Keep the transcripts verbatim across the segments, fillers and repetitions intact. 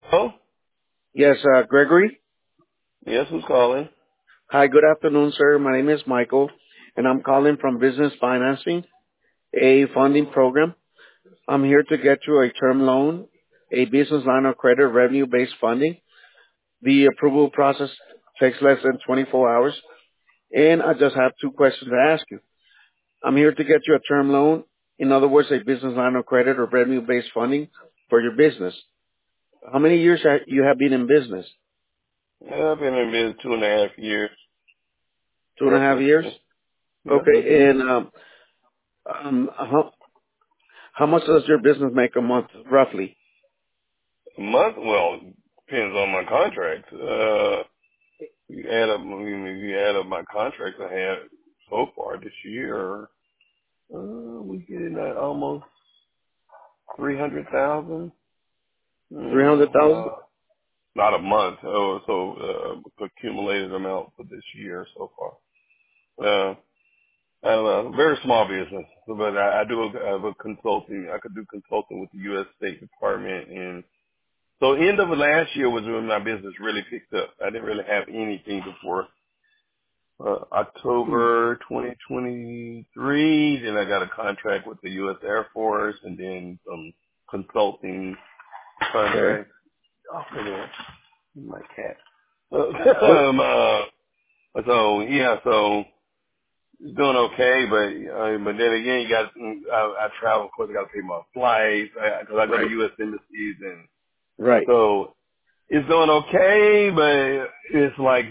Oh, Yes, uh, Gregory. yes, who's calling? Hi, good afternoon, sir. My name is Michael, and I'm calling from Business Financing, a funding program. I'm here to get you a term loan, a business line of credit, revenue-based funding. The approval process takes less than twenty-four hours, and I just have two questions to ask you. I'm here to get you a term loan, in other words, a business line of credit or revenue-based funding for your business. How many years ha- you have been in business? Yeah, I've been in business two and a half years, Two and a half roughly. years? Yeah. Okay, and um, um, how, How much does your business make a month, roughly? A month? Well, depends on my contract. Uh, you add up, I mean, if you add up my contracts I had so far this year, uh, we getting at almost three hundred thousand. Three Mm, hundred thousand. uh, not a month. Oh, so uh, accumulated amount for this year so far. Uh, I don't know, very small business, but I, I do have a consulting. I could do consulting with the U S State Department, and so end of last year was when my business really picked up. I didn't really have anything before uh, October twenty twenty-three. Then I got a contract with the U S Air Force, and then some consulting Okay. contracts. Oh, there, my cat. What? um, uh, so yeah, so. It's doing okay, but uh, but then again, you got I, I travel. Of course, I got to pay my flights because I, I go to Right. U S embassies, and Right. so it's doing okay. But it's like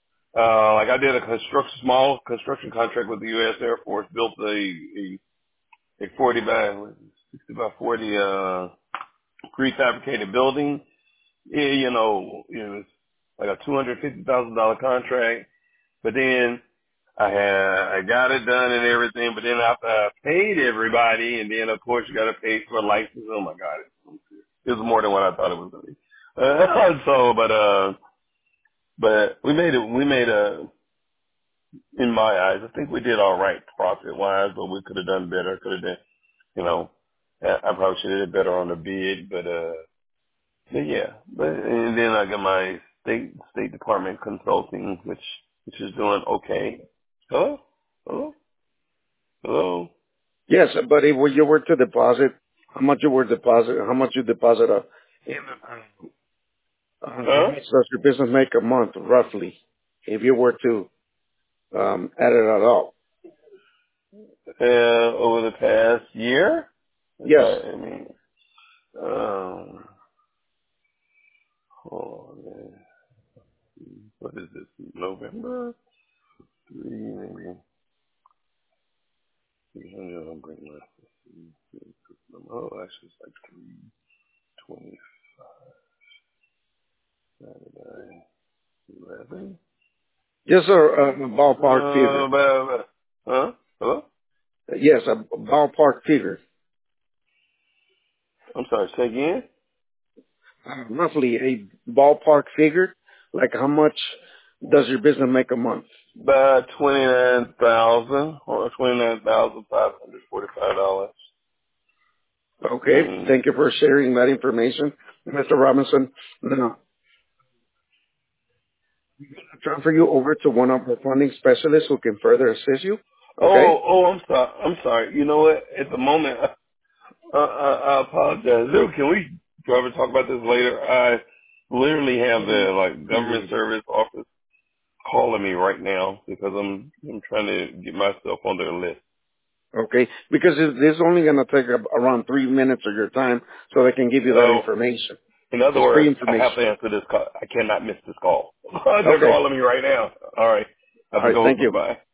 uh like I did a construction small construction contract with the U S Air Force, built a a, a forty by sixty by forty uh prefabricated building. Yeah, you know, it was like a two hundred fifty thousand dollar contract, but then I had I got it done and everything, but then after I paid everybody, and then of course you got to pay for a license. Oh my God, it, it was more than what I thought it was going to be. Uh, so, but uh, but we made it. We made a. In my eyes, I think we did all right profit wise, but we could have done better. Could have done, you know, I I probably should have did better on the bid, but uh, but yeah. But and then I got my state State Department consulting, which which is doing okay. Hello, hello, hello. Yes, but if you were to deposit, how much you were deposit, how much you deposit, uh, in, uh, uh, how Huh? much does your business make a month, roughly, if you were to um, add it at all? Uh, over the past year? If Yes. I, I mean, um, hold on, man. What is this? November? Three, maybe. three hundred, I'll bring my, oh, actually it's like three twenty, ninety-nine, eleven. Yes, sir. Uh, a ballpark Uh, figure. about, about, huh? Hello? Yes, a ballpark figure. I'm sorry, say again? Uh, roughly a ballpark figure. Like how much does your business make a month? About twenty-nine thousand or twenty-nine thousand five hundred forty-five dollars. Okay. Mm. Thank you for sharing that information, Mister Robinson. Now, I'll transfer you over to one of our funding specialists who can further assist you. Okay? Oh, oh, I'm sorry. I'm sorry. You know what? At the moment, I, I, I apologize. Dude, can we probably talk about this later? I literally have the like government service office calling me right now because I'm I'm trying to get myself on their list. Okay. Because it- this is only going to take ab- around three minutes of your time so they can give you that So, information. in other It's free words, I have information. to answer this call. I cannot miss this call. They're Okay. calling me right now. All right. Have All to right. go. Thank you. Goodbye.